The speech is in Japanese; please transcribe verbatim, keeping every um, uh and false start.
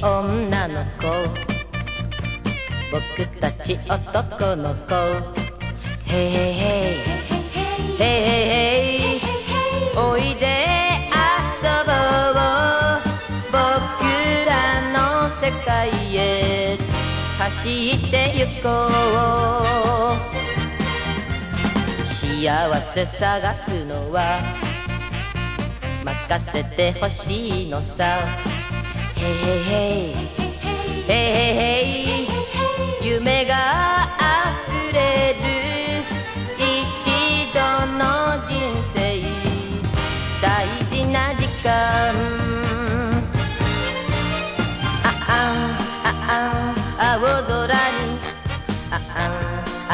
女の子、僕たち男の子。ヘイヘイヘイヘイヘイヘイ、おいで遊ぼう、僕らの世界へ走ってゆこう。幸せ探すのは任せてほしいのさ。ヘイヘイヘイヘイヘイヘイ、夢があ